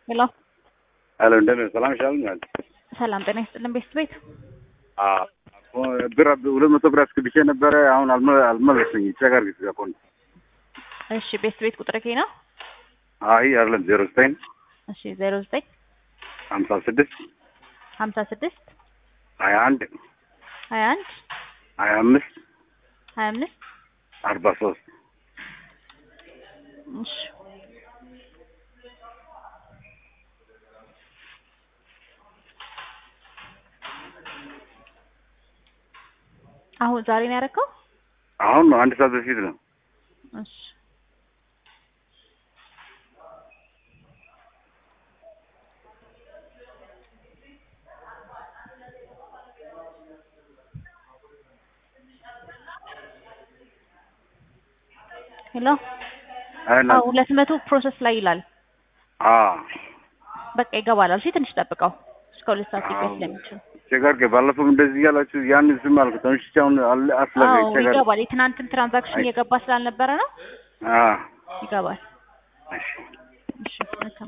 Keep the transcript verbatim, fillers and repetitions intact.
ሄሎ ሄሎ እንደምን ሰላም ይሻልኛል። ሰላም ጤና ይስጥልን ቤት ቤት አዎ ብር ሁለት መቶ ብር አስገብቼ ነበረ። አሁን አልመለሰኝ ቸገር ግዝ ያቆን እሺ ቤት ቤት ቁጥር ከይ ነው? አይ አይደለም ዜሮ ዘጠኝ እሺ ዜሮ ዘጠኝ ሀምሳ ስድስት ሀምሳ ስድስት ሀያ አንድ ሀያ አንድ ሀያ አምስት ሀያ አምስት አርባ ሶስት እሺ አሁን ዛሬ ነው ያደረከው? አሁን ነው አንድ ሰዓት በፊት ነው። እሺ ሄሎ አዎ ሁለት መቶ ፕሮሰስ ላይ ይላል። አዎ በቃ ይገባል። እሺ ትንሽ ጠብቀው እስከ ሁለት ሰዓት ይቆይ ስለሚችል ቸገር ባለፈው እንደዚህ ያላችሁ ያን ዝም አልኩት። እሺ አሁን አስለገኝ ቸገር ይገባል። የትናንትን ትራንዛክሽን እየገባ ስላልነበረ ነው። አዎ ይገባል። እሺ እሺ